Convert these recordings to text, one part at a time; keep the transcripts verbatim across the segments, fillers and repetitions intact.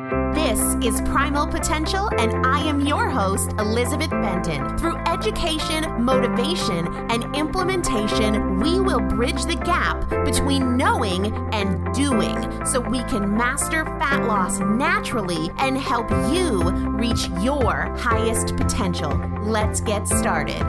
This is Primal Potential, and I am your host, Elizabeth Benton. Through education, motivation, and implementation, we will bridge the gap between knowing and doing so we can master fat loss naturally and help you reach your highest potential. Let's get started.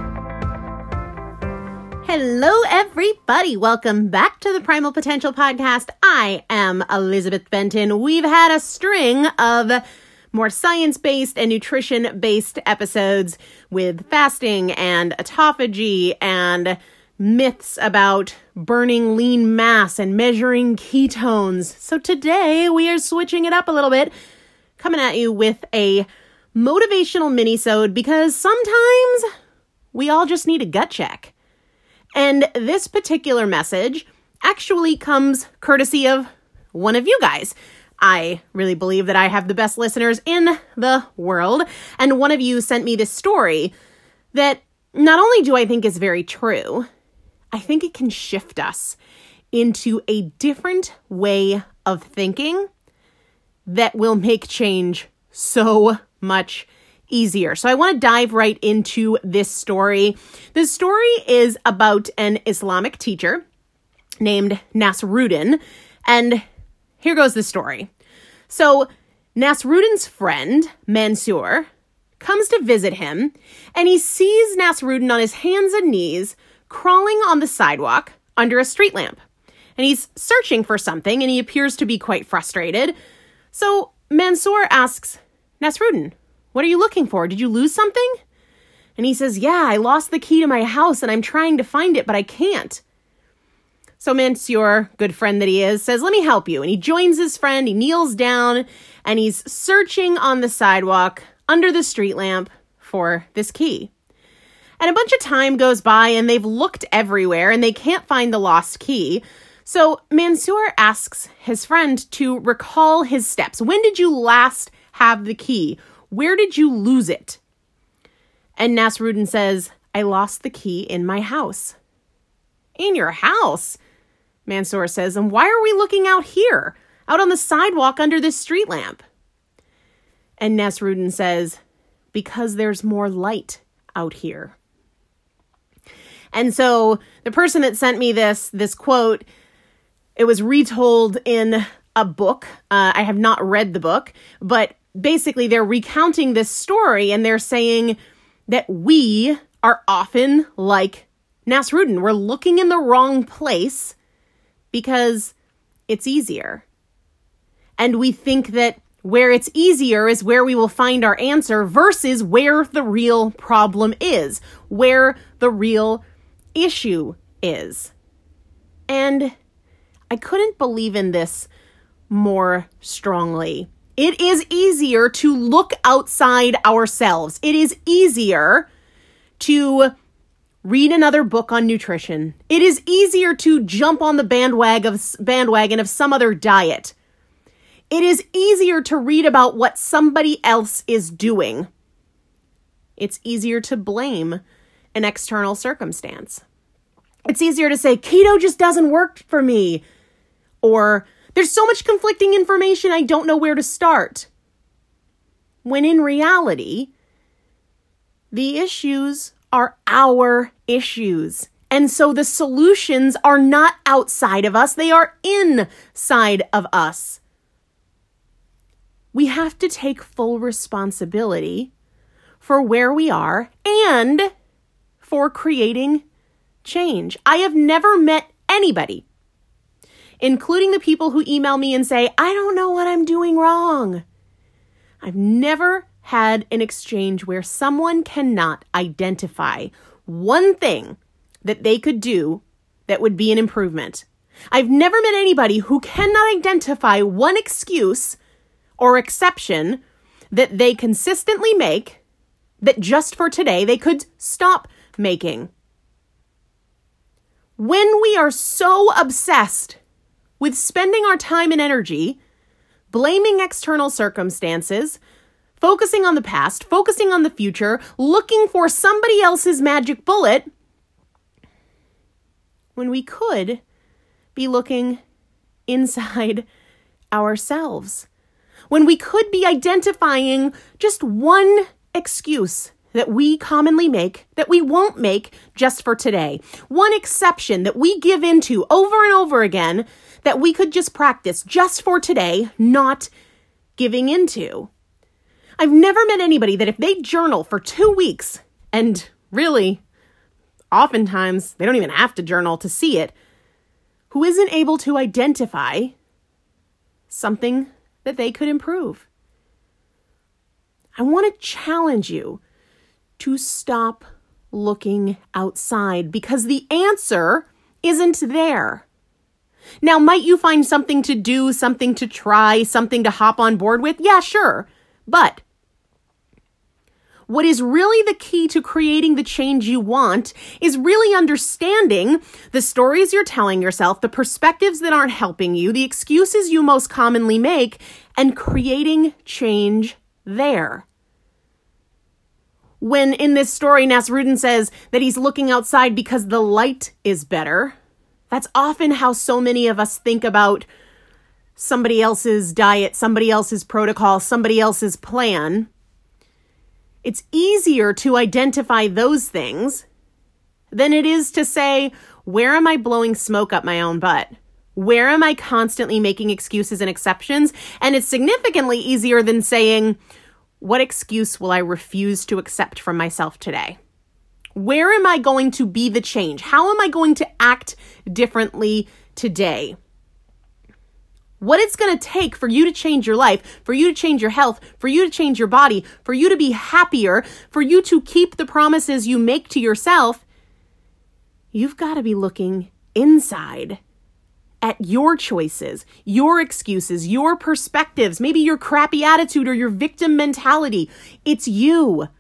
Hello, everybody. Welcome back to the Primal Potential Podcast. I am Elizabeth Benton. We've had a string of more science-based and nutrition-based episodes with fasting and autophagy and myths about burning lean mass and measuring ketones. So today we are switching it up a little bit, coming at you with a motivational mini-sode because sometimes we all just need a gut check. And this particular message actually comes courtesy of one of you guys. I really believe that I have the best listeners in the world. And one of you sent me this story that not only do I think is very true, I think it can shift us into a different way of thinking that will make change so much easier. So I want to dive right into this story. This story is about an Islamic teacher named Nasruddin. And here goes the story. So Nasruddin's friend, Mansour, comes to visit him, and he sees Nasruddin on his hands and knees crawling on the sidewalk under a street lamp. And he's searching for something, and he appears to be quite frustrated. So Mansour asks, Nasruddin, what are you looking for? Did you lose something? And he says, yeah, I lost the key to my house and I'm trying to find it, but I can't. So Mansour, good friend that he is, says, let me help you. And he joins his friend, he kneels down, and he's searching on the sidewalk under the street lamp for this key. And a bunch of time goes by and they've looked everywhere and they can't find the lost key. So Mansour asks his friend to recall his steps. When did you last have the key? Where did you lose it? And Nasruddin says, I lost the key in my house. In your house? Mansour says, and why are we looking out here, out on the sidewalk under this street lamp? And Nasruddin says, because there's more light out here. And so the person that sent me this, this quote, it was retold in a book. Uh, I have not read the book, but basically, they're recounting this story and they're saying that we are often like Nasruddin. We're looking in the wrong place because it's easier. And we think that where it's easier is where we will find our answer versus where the real problem is, where the real issue is. And I couldn't believe in this more strongly. It is easier to look outside ourselves. It is easier to read another book on nutrition. It is easier to jump on the bandwagon of, bandwagon of some other diet. It is easier to read about what somebody else is doing. It's easier to blame an external circumstance. It's easier to say, keto just doesn't work for me. Or, there's so much conflicting information, I don't know where to start. When in reality, the issues are our issues. And so the solutions are not outside of us, they are inside of us. We have to take full responsibility for where we are and for creating change. I have never met anybody, including the people who email me and say, I don't know what I'm doing wrong. I've never had an exchange where someone cannot identify one thing that they could do that would be an improvement. I've never met anybody who cannot identify one excuse or exception that they consistently make that just for today they could stop making. When we are so obsessed with spending our time and energy blaming external circumstances, focusing on the past, focusing on the future, looking for somebody else's magic bullet, when we could be looking inside ourselves. when we could be identifying just one excuse that we commonly make that we won't make just for today. One exception that we give into over and over again that we could just practice just for today, not giving into. I've never met anybody that if they journal for two weeks, and really, oftentimes, they don't even have to journal to see it, who isn't able to identify something that they could improve. I want to challenge you to stop looking outside because the answer isn't there. Now, might you find something to do, something to try, something to hop on board with? Yeah, sure. But what is really the key to creating the change you want is really understanding the stories you're telling yourself, the perspectives that aren't helping you, the excuses you most commonly make, and creating change there. When in this story, Nasruddin says that he's looking outside because the light is better, that's often how so many of us think about somebody else's diet, somebody else's protocol, somebody else's plan. It's easier to identify those things than it is to say, where am I blowing smoke up my own butt? Where am I constantly making excuses and exceptions? And it's significantly easier than saying, what excuse will I refuse to accept from myself today? Where am I going to be the change? How am I going to act differently today? What it's going to take for you to change your life, for you to change your health, for you to change your body, for you to be happier, for you to keep the promises you make to yourself, you've got to be looking inside at your choices, your excuses, your perspectives, maybe your crappy attitude or your victim mentality. It's you.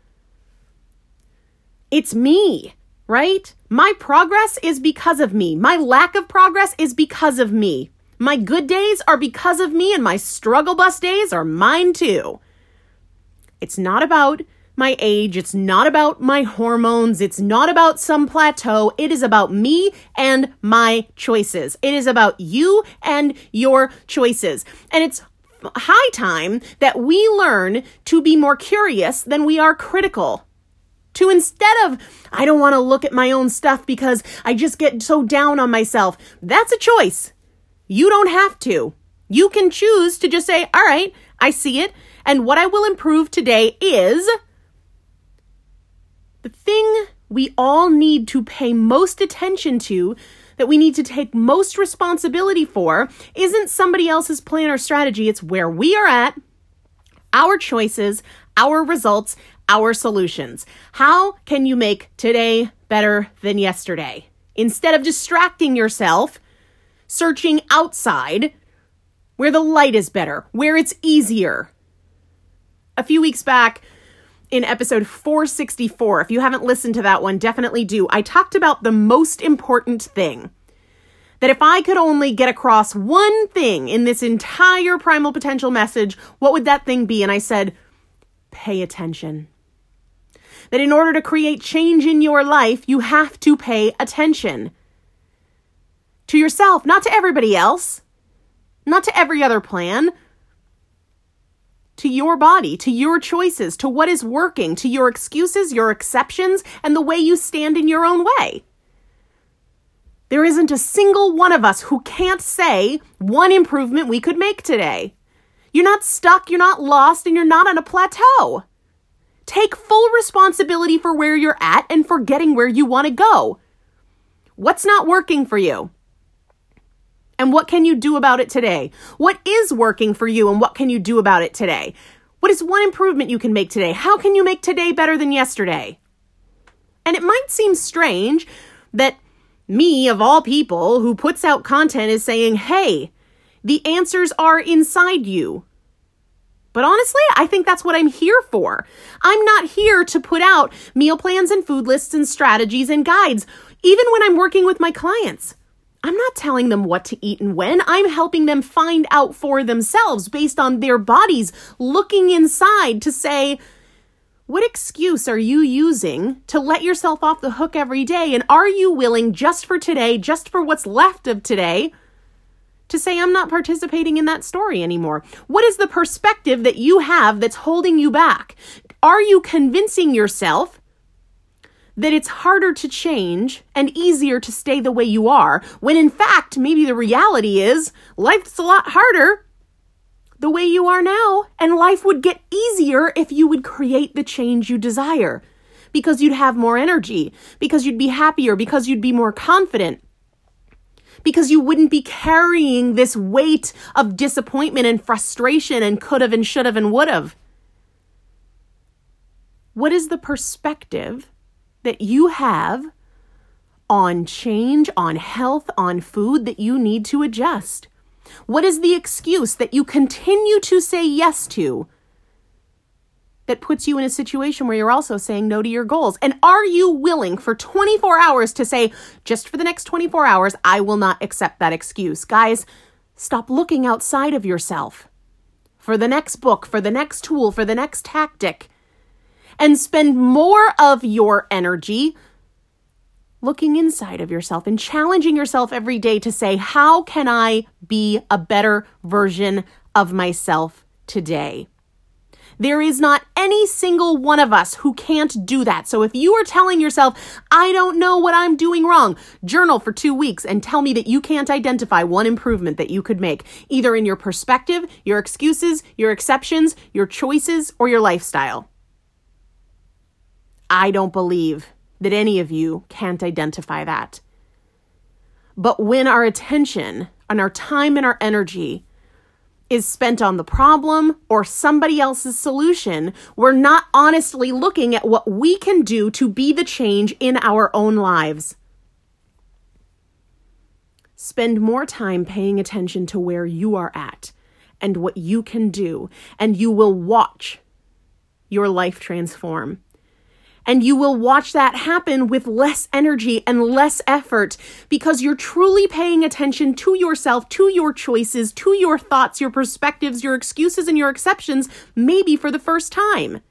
It's me, right? My progress is because of me. My lack of progress is because of me. My good days are because of me, and my struggle bus days are mine too. It's not about my age. It's not about my hormones. It's not about some plateau. It is about me and my choices. It is about you and your choices. And it's high time that we learn to be more curious than we are critical. To instead of, I don't want to look at my own stuff because I just get so down on myself. That's a choice. You don't have to. You can choose to just say, all right, I see it. And what I will improve today is the thing we all need to pay most attention to, that we need to take most responsibility for, isn't somebody else's plan or strategy. It's where we are at, our choices, our results, our solutions. How can you make today better than yesterday? Instead of distracting yourself, searching outside where the light is better, where it's easier. A few weeks back in episode four sixty-four, if you haven't listened to that one, definitely do. I talked about the most important thing. That if I could only get across one thing in this entire Primal Potential message, what would that thing be? And I said, pay attention. That in order to create change in your life, you have to pay attention. To yourself, not to everybody else, not to every other plan, to your body, to your choices, to what is working, to your excuses, your exceptions, and the way you stand in your own way. There isn't a single one of us who can't say one improvement we could make today. You're not stuck, you're not lost, and you're not on a plateau. Take full responsibility for where you're at and for getting where you want to go. What's not working for you? And what can you do about it today? What is working for you and what can you do about it today? What is one improvement you can make today? How can you make today better than yesterday? And it might seem strange that me, of all people, who puts out content is saying, hey, the answers are inside you. But honestly, I think that's what I'm here for. I'm not here to put out meal plans and food lists and strategies and guides, even when I'm working with my clients. I'm not telling them what to eat and when. I'm helping them find out for themselves based on their bodies, looking inside to say, what excuse are you using to let yourself off the hook every day? And are you willing just for today, just for what's left of today, to say, I'm not participating in that story anymore? What is the perspective that you have that's holding you back? Are you convincing yourself that it's harder to change and easier to stay the way you are, when in fact, maybe the reality is life's a lot harder the way you are now, and life would get easier if you would create the change you desire, because you'd have more energy, because you'd be happier, because you'd be more confident, because you wouldn't be carrying this weight of disappointment and frustration and could've and should've and would've. What is the perspective that you have on change, on health, on food that you need to adjust? What is the excuse that you continue to say yes to that puts you in a situation where you're also saying no to your goals? And are you willing for twenty-four hours to say, just for the next twenty-four hours, I will not accept that excuse? Guys, stop looking outside of yourself for the next book, for the next tool, for the next tactic, and spend more of your energy looking inside of yourself and challenging yourself every day to say, how can I be a better version of myself today? There is not any single one of us who can't do that. So if you are telling yourself, I don't know what I'm doing wrong, journal for two weeks and tell me that you can't identify one improvement that you could make, either in your perspective, your excuses, your exceptions, your choices, or your lifestyle. I don't believe that any of you can't identify that. But when our attention and our time and our energy is spent on the problem or somebody else's solution, we're not honestly looking at what we can do to be the change in our own lives. Spend more time paying attention to where you are at and what you can do, and you will watch your life transform. And you will watch that happen with less energy and less effort, because you're truly paying attention to yourself, to your choices, to your thoughts, your perspectives, your excuses, and your exceptions, maybe for the first time.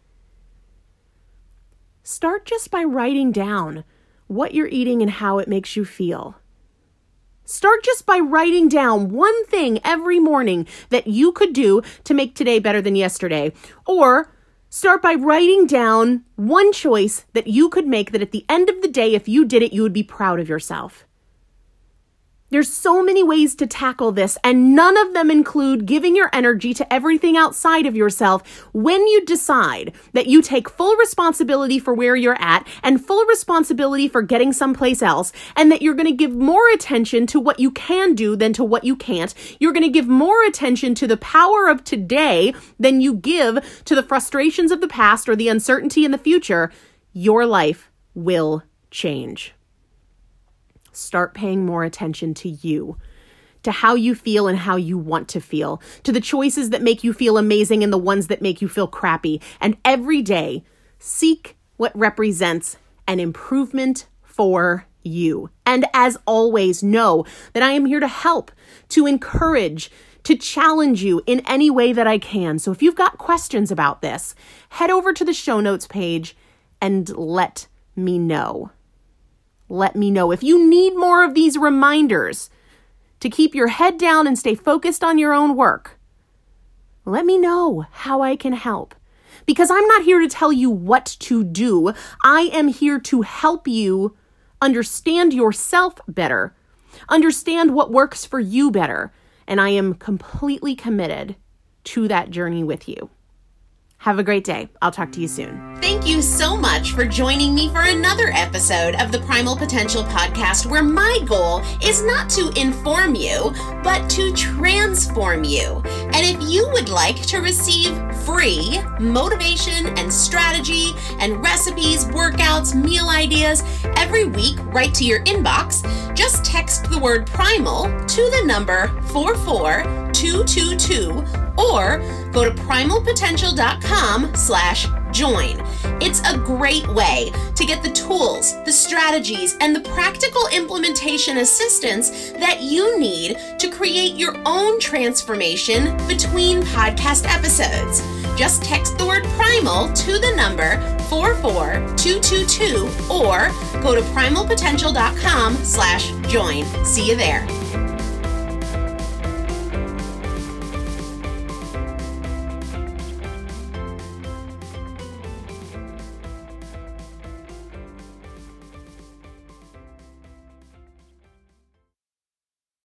Start just by writing down what you're eating and how it makes you feel. Start just by writing down one thing every morning that you could do to make today better than yesterday. Or start by writing down one choice that you could make that at the end of the day, if you did it, you would be proud of yourself. There's so many ways to tackle this, and none of them include giving your energy to everything outside of yourself. When you decide that you take full responsibility for where you're at and full responsibility for getting someplace else, and that you're going to give more attention to what you can do than to what you can't, you're going to give more attention to the power of today than you give to the frustrations of the past or the uncertainty in the future, your life will change. Start paying more attention to you, to how you feel and how you want to feel, to the choices that make you feel amazing and the ones that make you feel crappy. And every day, seek what represents an improvement for you. And as always, know that I am here to help, to encourage, to challenge you in any way that I can. So if you've got questions about this, head over to the show notes page and let me know. Let me know. If you need more of these reminders to keep your head down and stay focused on your own work, let me know how I can help. Because I'm not here to tell you what to do. I am here to help you understand yourself better, understand what works for you better, and I am completely committed to that journey with you. Have a great day. I'll talk to you soon. Thank you so much for joining me for another episode of the Primal Potential Podcast, where my goal is not to inform you, but to transform you. And if you would like to receive free motivation and strategy and recipes, workouts, meal ideas every week right to your inbox, just text the word primal to the number four four two two two or go to primal potential dot com slash join. It's a great way to get the tools, the strategies, and the practical implementation assistance that you need to create your own transformation between podcast episodes. Just text the word primal to the number four four two two two or go to primal potential dot com slash join. See you there.